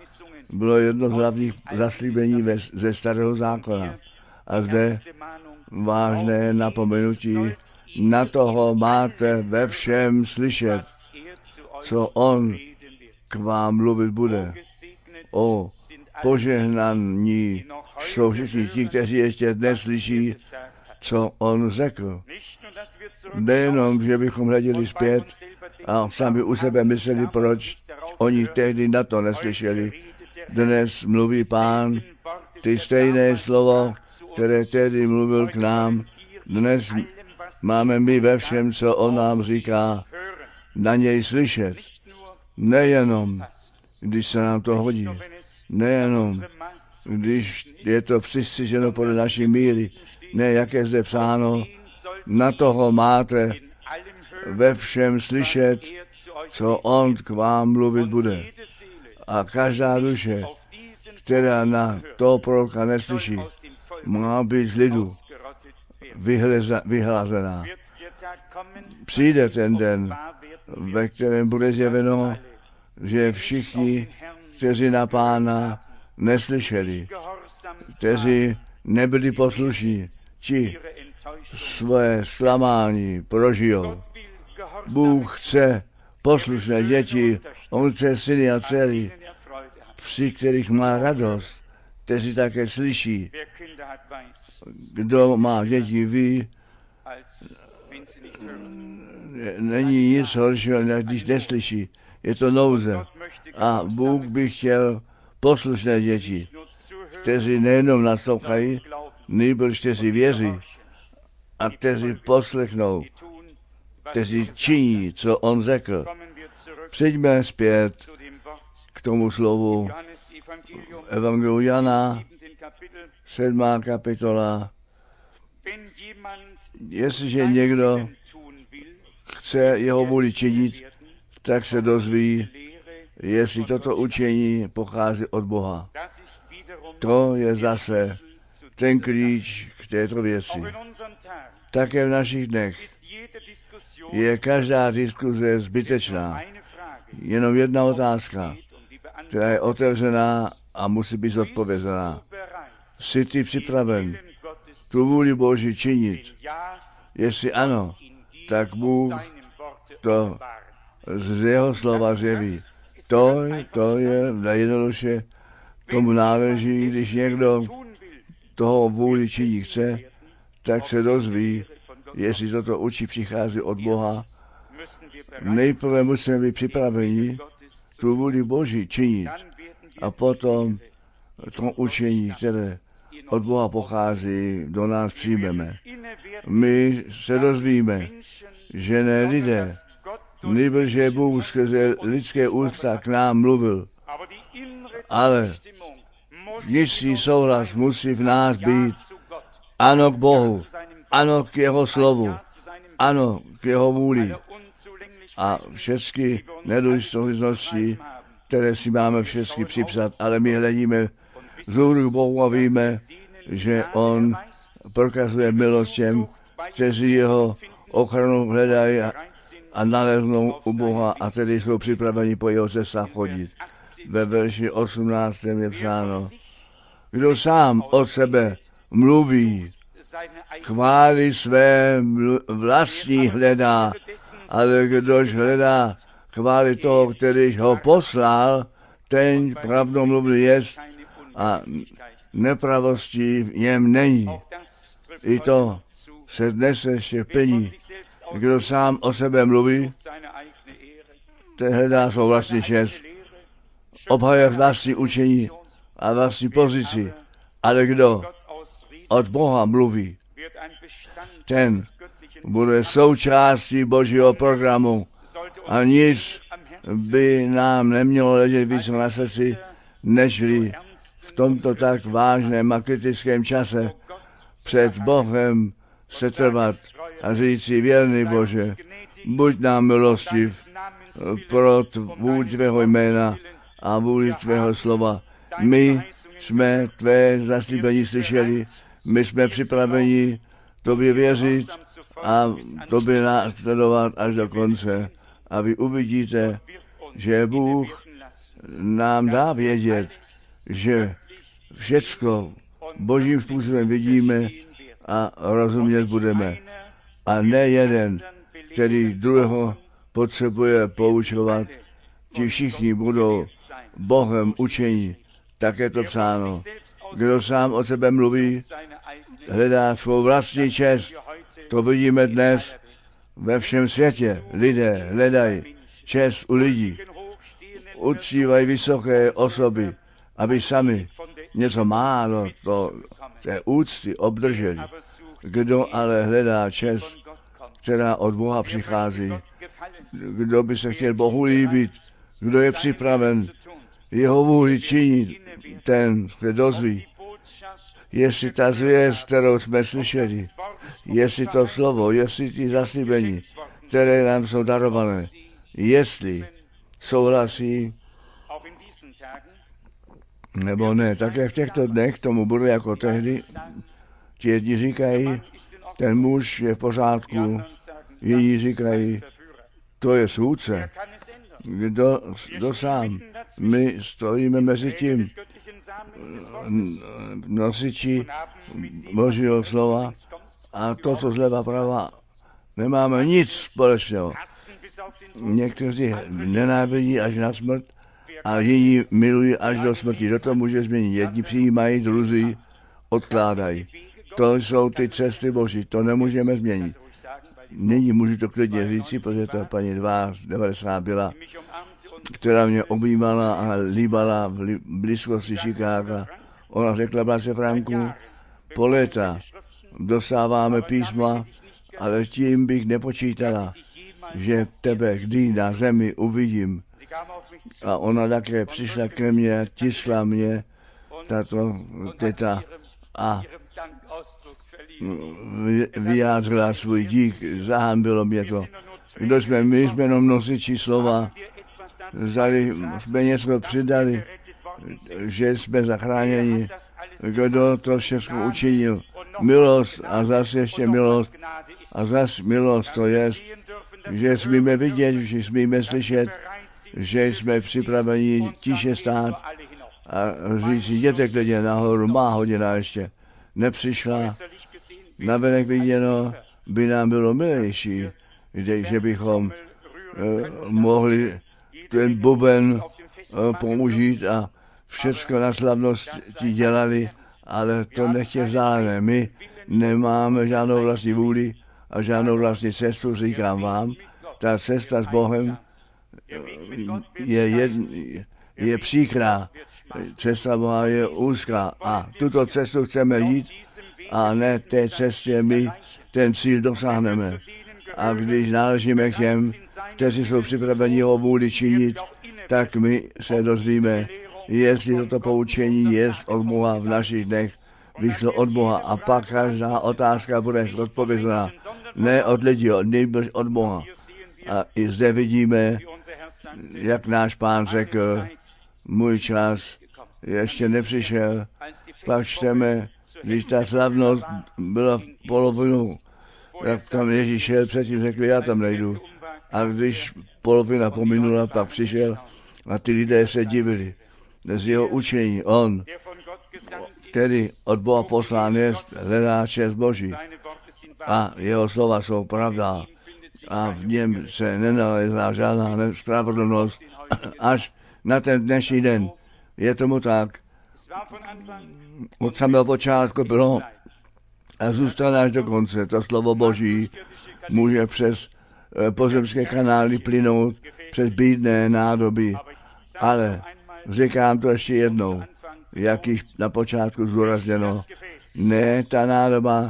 bylo jedno z hlavních zaslíbení ve, ze Starého zákona. A zde vážné napomenutí, na toho máte ve všem slyšet, co on k vám mluvit bude. O požehnaní jsou všichni ti, kteří ještě dnes slyší, co on řekl. Nejenom, že bychom hleděli zpět a sami u sebe mysleli, proč oni tehdy na to neslyšeli. Dnes mluví Pán ty stejné slovo, které tehdy mluvil k nám. Dnes máme my ve všem, co on nám říká, na něj slyšet. Nejenom, když se nám to hodí. Nejenom, když je to přistřiženo podle naší míry. Ne, jak je zde psáno, na toho máte ve všem slyšet, co on k vám mluvit bude. A každá duše, která na toho proroka neslyší, má být z lidu vyhlazená. Přijde ten den, ve kterém bude zjeveno, že všichni, kteří na Pána neslyšeli, kteří nebyli poslušní, či své zklamání prožijou. Bůh chce poslušné děti, on chce syny a dcery, při kterých má radost, kteří také slyší. Kdo má děti, ví, není nic horšího, než když neslyší. Je to nouze. A Bůh by chtěl poslušné děti, kteří nejenom naslouchají, nýbrž kteří věří a kteří poslechnou, kteří činí, co on řekl. Přijďme zpět k tomu slovu Evangeliu Jana, sedmá kapitola. Jestliže někdo chce jeho vůli činit, tak se dozví, jestli toto učení pochází od Boha. To je zase ten klíč k této věci. Také v našich dnech je každá diskuze zbytečná. Jenom jedna otázka, která je otevřená a musí být zodpovězená. Jsi ty připraven tu vůli Boží činit? Jestli ano, tak Bůh to z jeho slova zjeví. To, to je nejjednoduše, tomu náleží, když někdo toho vůli činí chce, tak se dozví, jestli toto učí přichází od Boha. Nejprve musíme být připraveni tu vůli Boží činit a potom to učení, které od Boha pochází, do nás přijmeme. My se dozvíme, že ne lidé, nýbrž že Bůh skrze lidské ústa k nám mluvil, ale vnitřní souhlas musí v nás být. Ano k Bohu, ano k jeho slovu, ano k jeho vůli a všechny nedůstojnosti, které si máme všechny připsat, ale my hledíme vzhůru k Bohu a víme, že on prokazuje milost těm, kteří jeho ochranu hledají a naleznou u Boha a tedy jsou připraveni po jeho cestách chodit. Ve verši osmnáctém je psáno, kdo sám od sebe mluví, chvály své vlastní hledá, ale kdož hledá chvály toho, který ho poslal, ten pravdomluvný jest a nepravostí v něm není. I to se dnes ještě plní. Kdo sám o sebe mluví, ten hledá svou vlastní čest, obhajuje vlastní učení a vlastní pozici. Ale kdo od Boha mluví, ten bude součástí Božího programu a nic by nám nemělo ležet více na srdci, nežli v tomto tak vážném a kritickém čase před Bohem setrvat a říci, věrný Bože, buď nám milostiv pro vůli tvého jména a vůli tvého slova. My jsme tvé zaslíbení slyšeli, my jsme připraveni tobě věřit a tobě následovat až do konce. A vy uvidíte, že Bůh nám dá vědět, že všecko božím způsobem vidíme a rozumět budeme. A ne jeden, který druhého potřebuje poučovat, ti všichni budou Bohem učení. Tak je to psáno. Kdo sám o sebe mluví, hledá svou vlastní čest. To vidíme dnes ve všem světě. Lidé hledají čest u lidí. Uctívají vysoké osoby, aby sami něco málo to, té úcty obdrželi. Kdo ale hledá čest, která od Boha přichází, kdo by se chtěl Bohu líbit, kdo je připraven jeho vůli činit, ten se dozví, jestli ta zvěst, kterou jsme slyšeli, jestli to slovo, jestli ty zaslíbení, které nám jsou darované, jestli souhlasí nebo ne. Také v těchto dnech tomu bude jako tehdy. Ti jedni říkají, ten muž je v pořádku, jiní říkají, to je svůdce. Kdo, kdo sám? My stojíme mezi tím nosiči Božího slova a to, co zleva prava, nemáme nic společného. Někteří nenávidí až na smrt a jiní milují až do smrti. Do toho může změnit. Jedni přijímají, druzí odkládají. To jsou ty cesty Boží, to nemůžeme změnit. Nyní můžu to klidně říci, protože to paní devadesát dva byla, která mě objímala a líbala v blízkosti Chicaga. Ona řekla, bratře Franku, po léta dostáváme písma, ale tím bych nepočítala, že tebe kdy na zemi uvidím. A ona také přišla ke mně, tiskla mě, tato teta, a vyjádřila svůj dík, zahanbilo mě to. Kdo jsme, my jsme jenom nosiči slova, vzali, jsme něco přidali, že jsme zachráněni. Kdo to všechno učinil? Milost a zase ještě milost a zase milost, to je, že smíme vidět, že smíme slyšet, že jsme připraveni tiše stát a říct, jděte klidně nahoru, má hodina ještě nepřišla. Navenek viděno by nám bylo milejší, že bychom eh, mohli ten buben eh, použít a všecko na slavnost ti dělali, ale to nechtě vzájemné. My nemáme žádnou vlastní vůli a žádnou vlastní cestu, říkám vám. Ta cesta s Bohem je, jedn, je příkrá. Cesta Boha je úzká a tuto cestu chceme jít a ne té cestě my ten cíl dosáhneme. A když náležíme k těm, kteří jsou připraveni jeho vůli činit, tak my se dozvíme, jestli toto poučení je od Boha v našich dnech, vyšlo od Boha a pak každá otázka bude odpovězena. Ne od lidí, nejbrž od Boha. A i zde vidíme, jak náš Pán řekl, můj čas ještě nepřišel. Pak čteme, když ta slavnost byla v polovinu, jak tam Ježíš šel, předtím řekl, já tam nejdu. A když polovina pominula, pak přišel a ty lidé se divili z jeho učení. On, který od Boha poslán je, hledá čest Boží. A jeho slova jsou pravda. A v něm se nenalézá žádná nespravedlnost až na ten dnešní den. Je tomu tak. Od samého počátku bylo a zůstane až do konce. To slovo Boží může přes pozemské kanály plynout, přes bídné nádoby. Ale říkám to ještě jednou, jak již na počátku zdůrazněno, ne ta nádoba,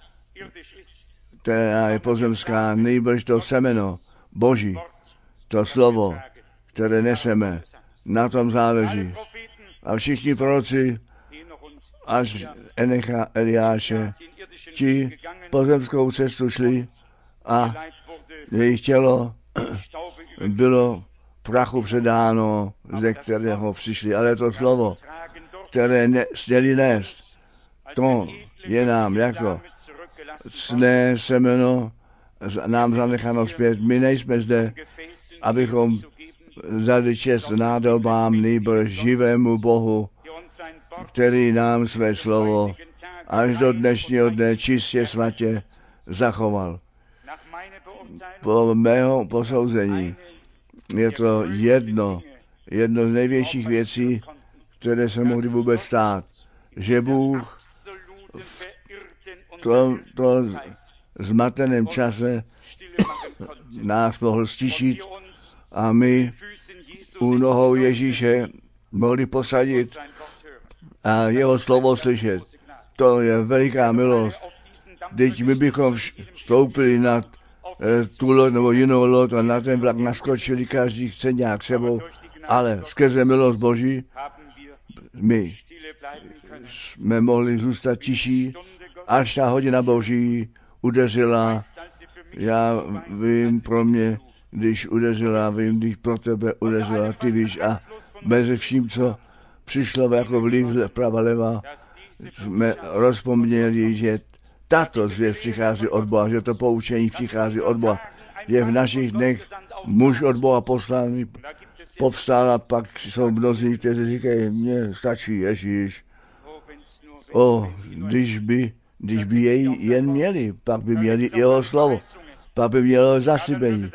která je pozemská, nejbrž to semeno Boží, to slovo, které neseme, na tom záleží. A všichni proroci, až Enocha, Eliáše, ti pozemskou cestu šli a jejich tělo bylo prachu předáno, ze kterého přišli. Ale to slovo, které ne, stěli nést, to je nám jako cné semeno nám zanecháno zpět. My nejsme zde, abychom dali čest nádobám, nýbrž živému Bohu, který nám své slovo až do dnešního dne čistě svatě zachoval. Po mého posouzení je to jedno, jedno z největších věcí, které se mohly vůbec stát, že Bůh v tom, tom zmateném čase nás mohl stišit a my u nohou Ježíše mohli posadit a jeho slovo slyšet. To je veliká milost. Teď my bychom vstoupili na tu loď nebo jinou loď a na ten vlak naskočili, každý chce nějak sebou, ale skrze milost Boží my jsme mohli zůstat tiší, až ta hodina Boží udeřila. Já vím pro mě, když udeřila, vím, když pro tebe udeřila, ty víš, a mezi vším, co přišlo jako vliv vprava leva, jsme rozpomněli, že tato zvěst přichází od Boha, že to poučení přichází od Boha. Je v našich dnech muž od Boha poslaný, povstal a pak jsou mnozí, kteří říkají, mně stačí Ježíš. O, když by, když by jej jen měli, pak by měli jeho slovo, pak by mělo zaslíbení,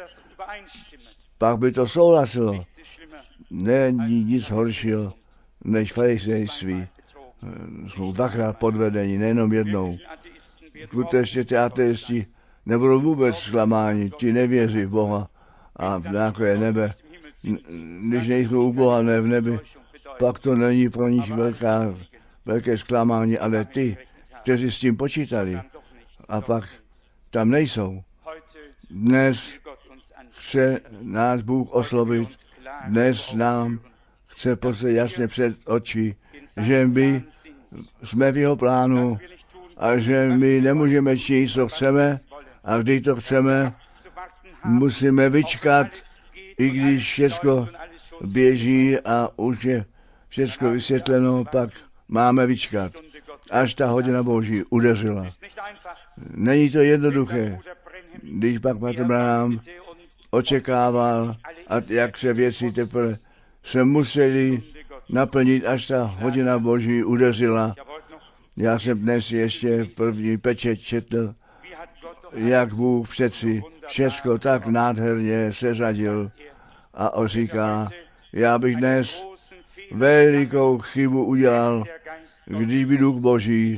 pak by to souhlasilo. Není nic horšího, než farizejství. Jsou dvakrát podvedení, nejenom jednou. Skutečně ty ateisti nebudou vůbec zklamáni, ti nevěří v Boha a v nějaké nebe. Když nejsou u Boha, ne v nebi, pak to není pro nich velká, velké zklamání, ale ty, kteří s tím počítali a pak tam nejsou. Dnes chce nás Bůh oslovit, dnes nám chce poslat jasně před oči, že my jsme v jeho plánu a že my nemůžeme činit, co chceme, a když to chceme, musíme vyčkat, i když všechno běží a už je všechno vysvětleno, pak máme vyčkat, až ta hodina Boží udeřila. Není to jednoduché, když pak Petr Branham očekával, a jak se věci teprve se museli naplnit, až ta hodina Boží udeřila. Já jsem dnes ještě první pečeť četl, jak Bůh přeci všecko tak nádherně seřadil a on říká, já bych dnes velikou chybu udělal, když by Duch Boží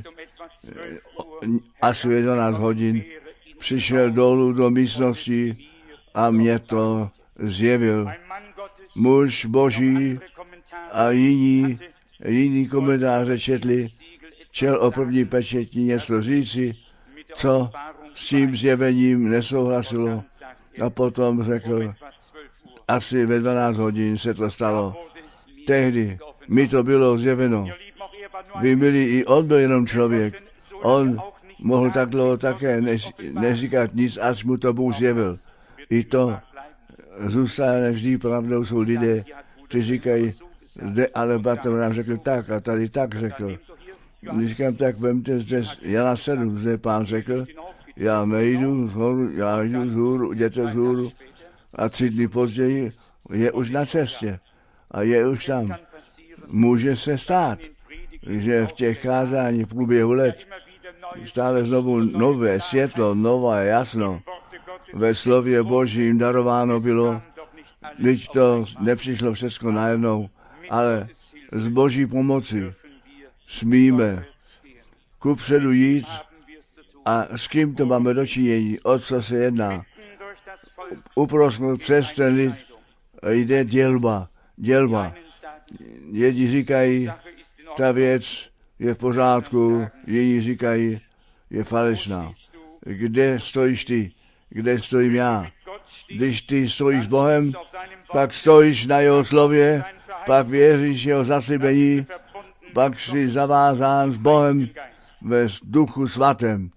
asi dvanáct hodin přišel dolů do místnosti a mě to zjevil. Muž Boží a jiní, jiní komentáře četli, chtěl o první pečeti něco říci, co s tím zjevením nesouhlasilo, a potom řekl, asi ve dvanáct hodin se to stalo. Tehdy mi to bylo zjeveno. Vy byli, i on byl jenom člověk. On mohl tak dlouho také neříkat nic, až mu to Bůh zjevil. I to zůstane vždy pravdou, jsou lidé, kteří říkají, zde ale Bartol nám řekl tak a tady tak řekl. Když říkám, tak vemte zde Jana sedm, zde pán řekl, já nejdu z horu, já jdu z hůru, jděte z hůru, a tři dny později je už na cestě a je už tam. Může se stát, že v těch kázání v průběhu let stále znovu nové světlo, nové jasno ve slově Božím darováno bylo, když to nepřišlo všechno najednou, ale z Boží pomoci smíme kupředu jít a s kým to máme dočinění, o co se jedná. Uprostřed přes ten lid jde dělba, dělba. Jedni říkají, ta věc je v pořádku, jiní říkají, je falešná. Kde stojíš ty? Kde stojím já? Když ty stojíš s Bohem, pak stojíš na jeho slově, pak věříš jeho zaslíbení, pak jsi zavázán s Bohem ve duchu svatém.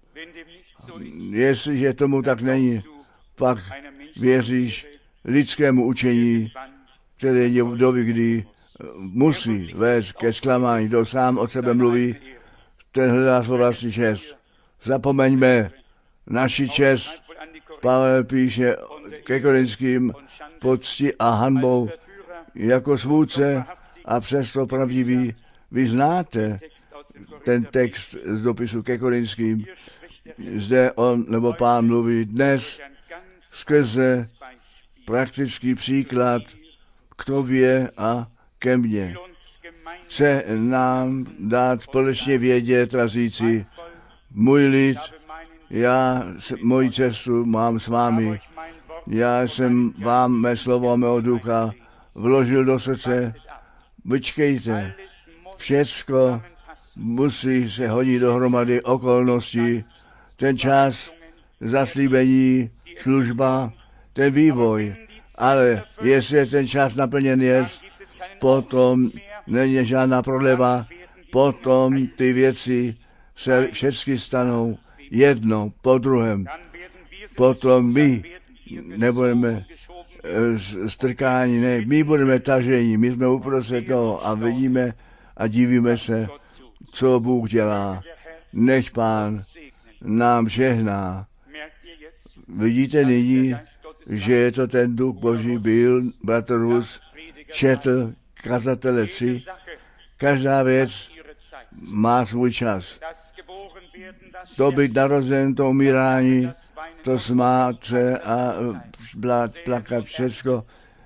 Jestliže tomu tak není, pak věříš lidskému učení, které je v době, kdy musí vést ke zklamání, kdo sám od sebe mluví, ten hledá svou vlastní čest. Zapomeňme naši čest. Pavel píše ke Korinským pod cti a hanbou jako svůdce a přesto pravdivý, Vy znáte ten text z dopisu ke Korinským. Zde on nebo Pán mluví dnes skrze praktický příklad k tobě a ke mně. Chce nám dát společně vědět a říci, můj lid, já moji cestu mám s vámi. Já jsem vám mé slovo, mého ducha vložil do srdce. Vyčkejte, všecko musí se hodit dohromady okolnosti, ten čas, zaslíbení, služba, ten vývoj. Ale jestli ten čas naplněn je, potom není žádná prodleva, potom ty věci se všechny stanou jedno po druhém. Potom my nebudeme strkáni, ne, my budeme taženi, my jsme uprostřed toho a vidíme a divíme se, co Bůh dělá. Nech Pán nám žehná. Vidíte nyní, že je to ten duch Boží byl, bratr Rus, četl kazatele tři. Každá věc má svůj čas. To být narozen, to umírání, to smáče a plakat, všecko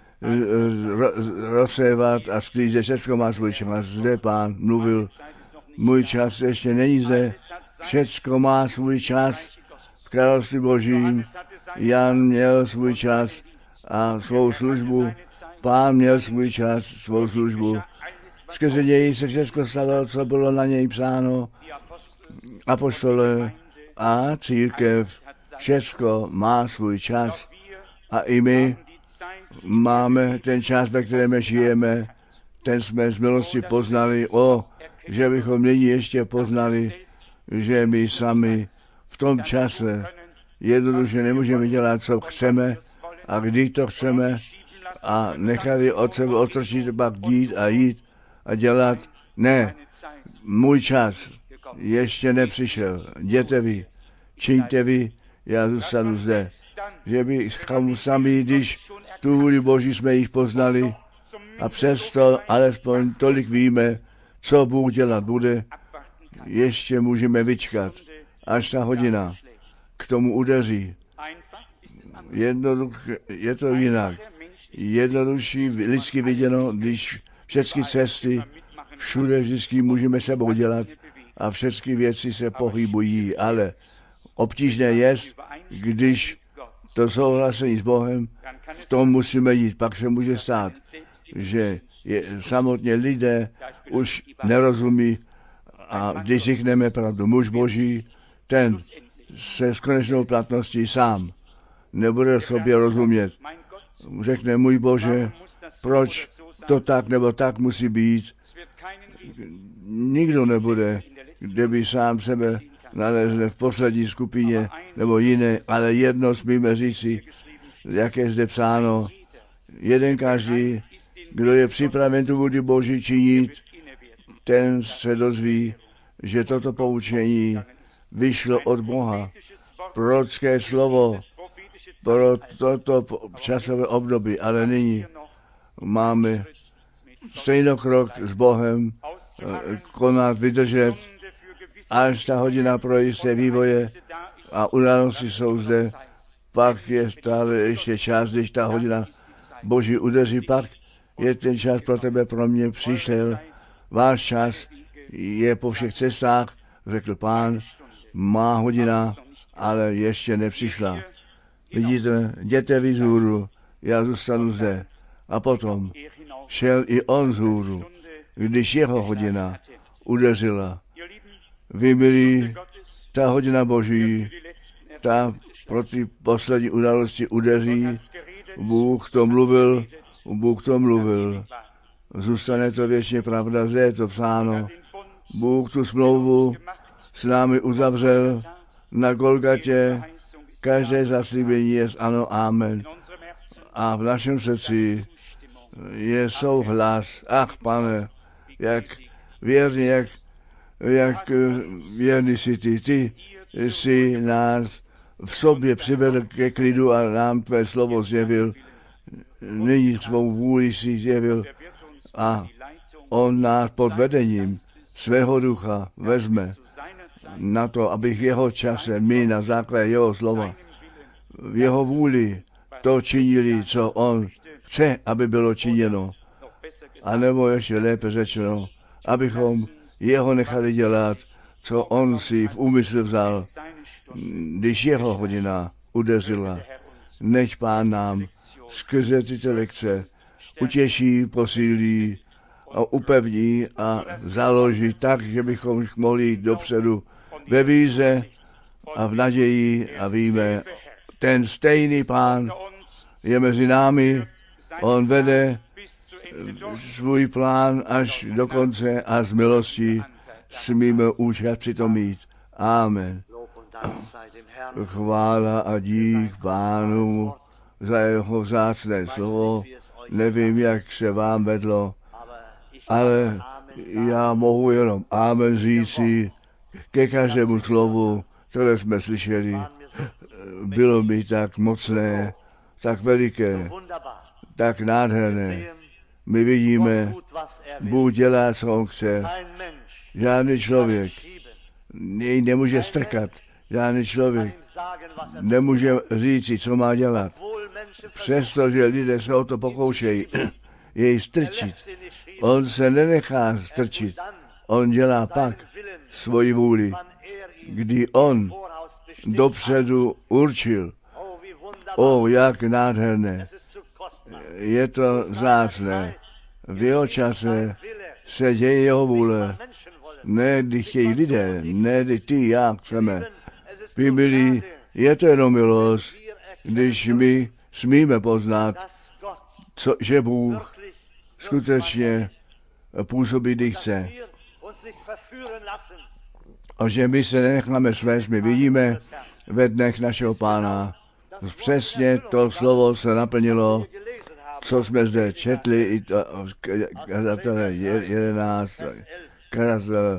rozsévat a sklízet, všecko má svůj čas. Zde Pán mluvil, můj čas ještě není zde, všecko má svůj čas v království Božím. Jan měl svůj čas a svou službu, Pán měl svůj čas, svou službu. Skrze něj se všechno stalo, co bylo na něj psáno. Apostole a církev, všecko má svůj čas. A i my máme ten čas, ve kterém žijeme, ten jsme z milosti poznali. O, že bychom nyní ještě poznali, že my sami v tom čase jednoduše nemůžeme dělat, co chceme a kdy to chceme a nechali od sebe otočit, pak jít a jít a dělat. Ne, můj čas ještě nepřišel. Jděte vy, čiňte vy, já zůstanu zde. Že bychom sami, když tu vůli Boží jsme již poznali a přesto alespoň tolik víme, co Bůh dělat bude, ještě můžeme vyčkat, až ta hodina k tomu udeří. Jednoduch, je to jinak. Jednodušší lidsky viděno, když všechny cesty všude vždycky můžeme sebou dělat a všechny věci se pohybují, ale obtížné je, když to souhlasení s Bohem, v tom musíme jít. Pak se může stát, že je, samotně lidé už nerozumí a když řekneme pravdu, muž Boží, ten se s konečnou platností sám nebude sobě rozumět. Řekne, můj Bože, proč to tak nebo tak musí být. Nikdo nebude, kde by sám sebe nalezne v poslední skupině nebo jiné, ale jedno smíme říci, jak je zde psáno, jeden každý, kdo je připraven tu vůli Boží činit, ten se dozví, že toto poučení vyšlo od Boha. Prorocké slovo pro toto časové období, ale nyní máme stejnokrok s Bohem, konat, vydržet, až ta hodina pro jisté vývoje a události jsou zde, pak je stále ještě čas, když ta hodina Boží udeří, pak je ten čas pro tebe, pro mě přišel. Váš čas je po všech cestách, řekl Pán, má hodina, ale ještě nepřišla. Vidíte, jděte vy vzhůru, já zůstanu zde. A potom šel i on vzhůru, když jeho hodina udeřila. Vy milí, ta hodina Boží, ta pro ty poslední události udeří. Bůh to mluvil, Bůh to mluvil. Zůstane to věčně pravda, zde je to psáno. Bůh tu smlouvu s námi uzavřel na Golgatě. Každé zaslíbení je ano, amen. A v našem srdci je souhlas. Ach, Pane, jak věrný, jak, jak věrný jsi ty. Ty jsi nás v sobě přivedl ke klidu a nám tvé slovo zjevil. Nyní svou vůli si zjevil a on nás pod vedením svého ducha vezme na to, aby v jeho čase my na základě jeho slova, v jeho vůli to činili, co on chce, aby bylo činěno. A nebo ještě lépe řečeno, abychom jeho nechali dělat, co on si v úmysl vzal, když jeho hodina udeřila. Nech Pán nám skrze tyto lekce utěší, posílí a upevní a založí tak, že bychom mohli jít dopředu ve víře a v naději a víme, ten stejný Pán je mezi námi, on vede svůj plán až do konce a z milostí smíme účast přitom mít. Amen. Chvála a dík Pánu za jeho vzácné slovo. Nevím, jak se vám vedlo, ale já mohu jenom amen říci ke každému slovu, které jsme slyšeli. Bylo mi tak mocné, tak veliké, tak nádherné. My vidíme, Bůh dělá, co on chce. Žádný člověk jej nemůže strkat. Žádný člověk nemůže říci, co má dělat. Přestože lidé se o to pokoušejí jej strčit. On se nenechá strčit. On dělá pak svoji vůli, kdy on dopředu určil. O, jak nádherné. Je to vzácné. V jeho čase se děje jeho vůle. Ne, když chtějí lidé, ne, když ty, já chceme. Vy, milí, je to jenom milost, když my smíme poznat, co, že Bůh skutečně působí, když chce. A že my se nenecháme svést, my vidíme ve dnech našeho Pána. Přesně to slovo se naplnilo, co jsme zde četli, i to, kazatele jedenáct, kazatele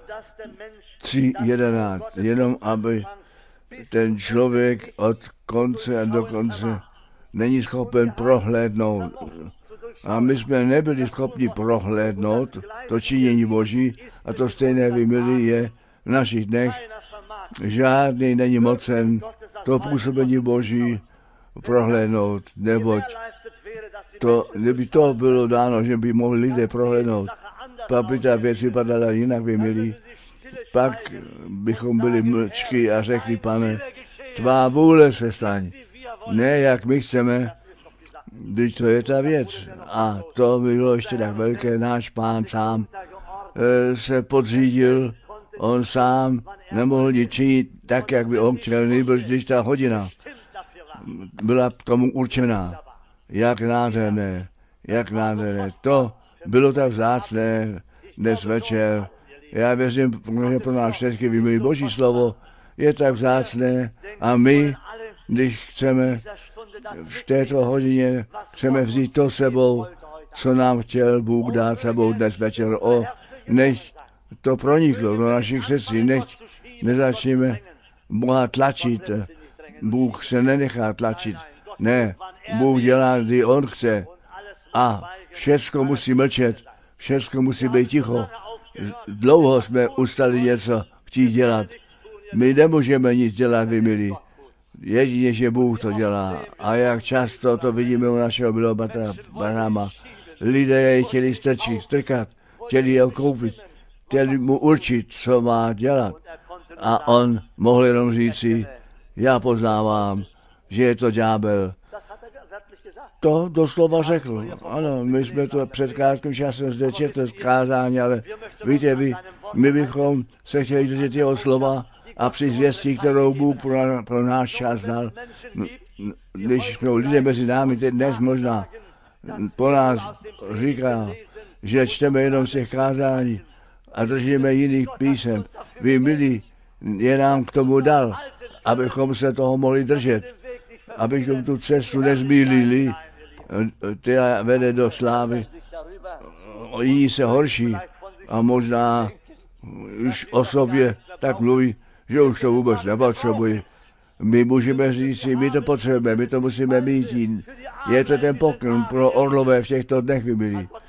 tři jedenáct, jenom aby ten člověk od konce do konce není schopen prohlédnout. A my jsme nebyli schopni prohlédnout to činění Boží a to stejné vymilí je v našich dnech. Žádný není mocen to působení Boží prohlédnout, neboť to, kdyby to bylo dáno, že by mohli lidé prohlédnout, pak by ta věc vypadala jinak, vymilí. Pak bychom byli mlčky a řekli, Pane, tvá vůle se staň, ne jak my chceme, když to je ta věc. A to bylo ještě tak velké, náš Pán sám e, se podřídil, on sám nemohl nic činit tak, jak by on chtěl, nejbrž když ta hodina byla k tomu určená. Jak nádherné, jak nádherné. To bylo tak vzácné dnes večer. Já věřím, že pro nás všechny vymilí Boží slovo je tak vzácné a my, když chceme v této hodině, chceme vzít to sebou, co nám chtěl Bůh dát sebou dnes večer. O, než to proniklo do našich srdcí, než nezačneme Boha tlačit. Bůh se nenechá tlačit. Ne, Bůh dělá, kdy on chce. A všecko musí mlčet, všecko musí být ticho. Dlouho jsme ustali něco chtít dělat. My nemůžeme nic dělat, vy milí. Jedině, že Bůh to dělá. A jak často to vidíme u našeho milého bratra Branhama. Lidé jej chtěli strčit, strkat, chtěli jeho koupit, chtěli mu určit, co má dělat. A on mohl jenom říci, já poznávám, že je to ďábel. To doslova řekl. Ano, my jsme to před krátkým časem zde četli zkázání, ale víte vy, my bychom se chtěli držet jeho slova a při zvěstí, kterou Bůh pro, pro náš čas dal. Když jsou lidé mezi námi teď dnes možná po nás říká, že čteme jenom z těch kázání a držíme jiných písem. Vy, milí, je nám k tomu dal, abychom se toho mohli držet, abychom tu cestu nezmýlili, která vede do slávy. Jiní se horší a možná už o sobě tak mluví, že už to vůbec nepotřebují. My můžeme říct, my to potřebujeme, my to musíme mít. Je to ten pokrm pro orlové v těchto dnech, vymilí.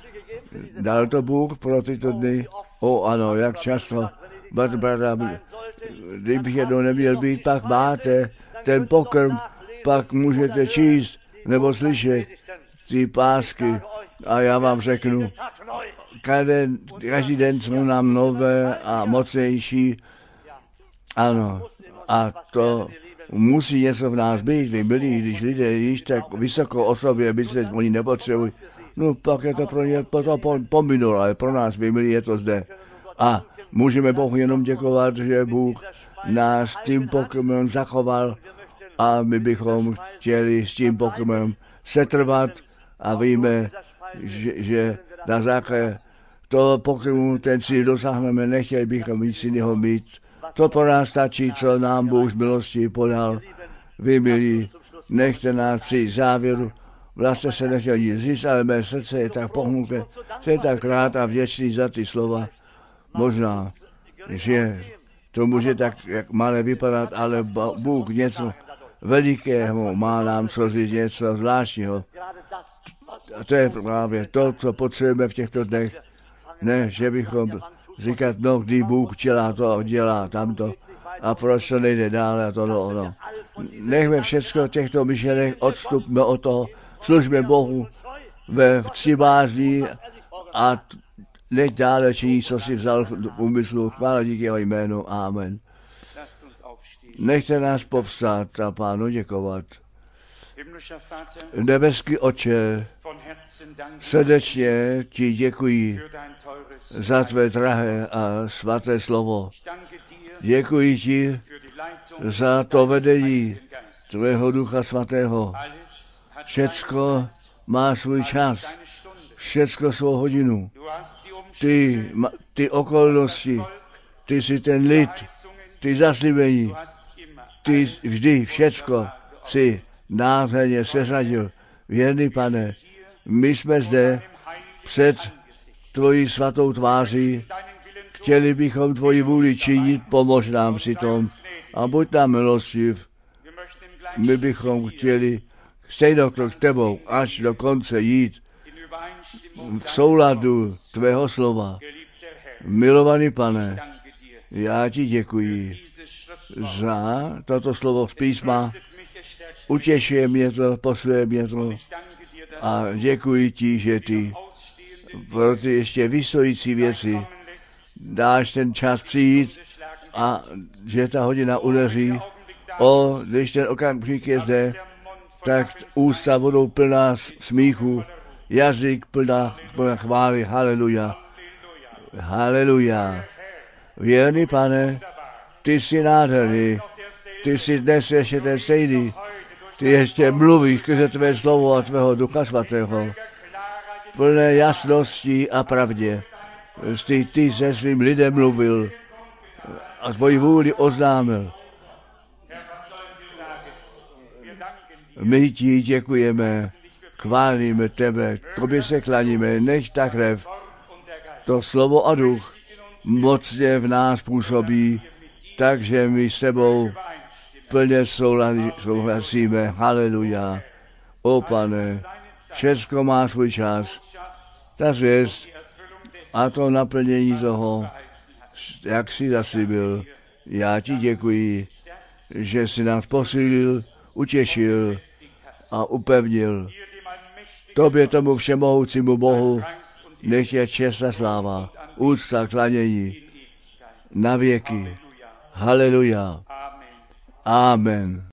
Dal to Bůh pro tyto dny? O ano, jak často. Brada, kdybych jednou neměl být, pak máte ten pokrm, pak můžete číst nebo slyšet ty pásky. A já vám řeknu, každý, každý den jsou nám nové a mocnější. Ano, a to musí něco v nás být. Vy byli, když lidé již tak vysoko o sobě myslet, oni nepotřebují. No pak je to pro ně to pominulo, ale pro nás, vy milí, je to zde. A můžeme Bohu jenom děkovat, že Bůh nás tím pokrmem zachoval a my bychom chtěli s tím pokrmem setrvat a víme, že, že na základě toho pokrmu ten cíl dosáhneme, nechtěli bychom nic jiného mít. To pro nás stačí, co nám Bůh z milosti podal. Vy milí, nechte nás přijít závěru. Vlastně se nechtěl nic říct, ale mé srdce je tak pohnuté, jsem tak rád a vděčný za ty slova. Možná, že to může tak jak malé vypadat, ale Bůh něco velikého má nám co říct, něco zvláštního. A to je právě to, co potřebujeme v těchto dnech. Ne, že bychom říkat, no, kdy Bůh dělá to, dělá tamto a proč to nejde dále a to, no, ono. Nechme všechno těchto myšlenek, odstupme od toho, služme Bohu ve třibázní a nech dále činí, co si vzal v úmyslu. Chvála díky jeho jménu. Amen. Nechte nás povstát a Pánu děkovat. Nebeský Otče, srdečně ti děkuji za tvé drahé a svaté slovo. Děkuji ti za to vedení tvého Ducha Svatého. Všecko má svůj čas, všecko svou hodinu. Ty, ty okolnosti, ty jsi ten lid, ty zaslíbení, ty vždy všecko si nádherně seřadil. Věrný Pane, my jsme zde před tvojí svatou tváří, chtěli bychom tvoji vůli činit, pomož nám při tom a buď nám milostiv. My bychom chtěli stejně k tebou až do konce jít v souladu tvého slova. Milovaný Pane, já ti děkuji za toto slovo z písma. Utěšuje mě to, posiluje mě to a děkuji ti, že ty pro ty ještě vystojící věci dáš ten čas přijít a že ta hodina udeří. O, když ten okamžik je zde, tak ústa budou plná smíchu, jazyk plná, plná chvály. Haleluja. Haleluja. Věrný Pane, ty jsi nádherný, ty jsi dnes ještě ten stejný, ty ještě mluvíš skrze tvé slovo a tvého Ducha Svatého, plné jasnosti a pravdě. Ty, ty se svým lidem mluvil a tvoji vůli oznámil. My ti děkujeme, chválíme tebe, tobě se klaníme, nech ta krev, to slovo a duch mocně v nás působí, takže my s tebou plně souhlasíme. Haleluja. O Pane, všecko má svůj čas. Ta zvěst a to naplnění toho, jak jsi zaslíbil. Já ti děkuji, že jsi nás posílil, utěšil a upevnil. Tobě tomu všemohoucímu Bohu nech je čest a sláva, úcta, klanění na věky. Haleluja. Amen.